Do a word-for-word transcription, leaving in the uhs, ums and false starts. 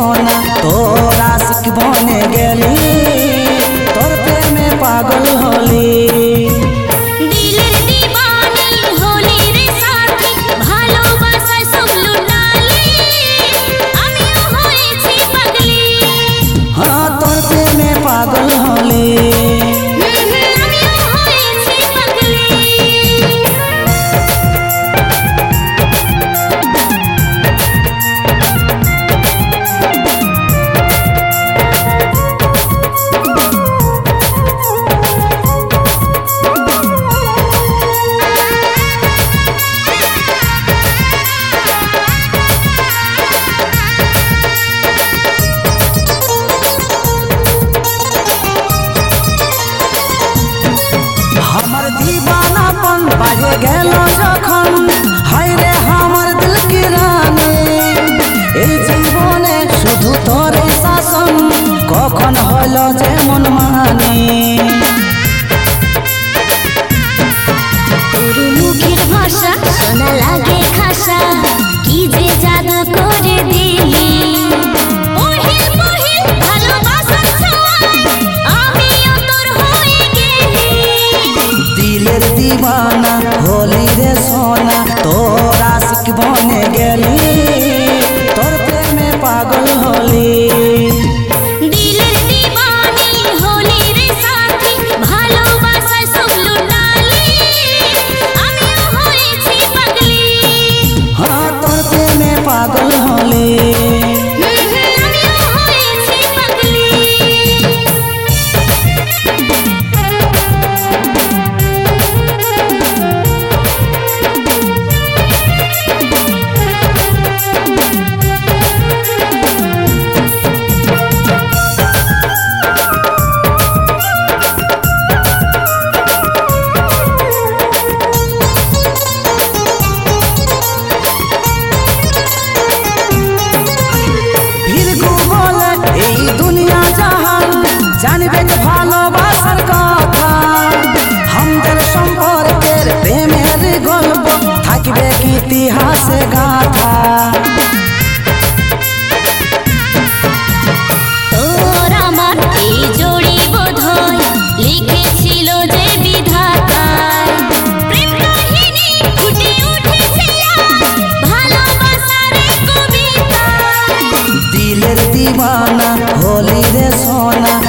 सोना तोर आशिक बने गेली तोर प्रेमे पागल होली पागल होली बाजे गेलो जखन हाय रे हमर दिल की रानी ए जीवने शुधु तोरे शासन कखन हलो जे मन मानी तोर मुखेर भाषा सोना लागे खासा की जे जादू करे दिली ओहिल पहिल भालोबासार ছোঁয়ায় আমিও তোর হয়ে গেলি दिलेर दीवाना होली रे सोना तोर आशिक बने गेली तोर प्रेमे पागल होली दिलेर दीवानी होली रे साथी ভালোবাসা সব লুটালি আমিও হয়েছি পাগলি हाँ तोर प्रेमे पागल होली जानबे तो भालोबासार कथा हमদের সম্পর্কের প্রেমের গল্প থাকবে কি ইতিহাসে গাথা তোর আমার এই জড়ি বোধহয় লিখেছিল যে বিধাতা প্রেম কাহিনী ফুটে উঠেছে ভালোবাসার কবিতা দিলের দিওয়ানা হোলি রে সোনা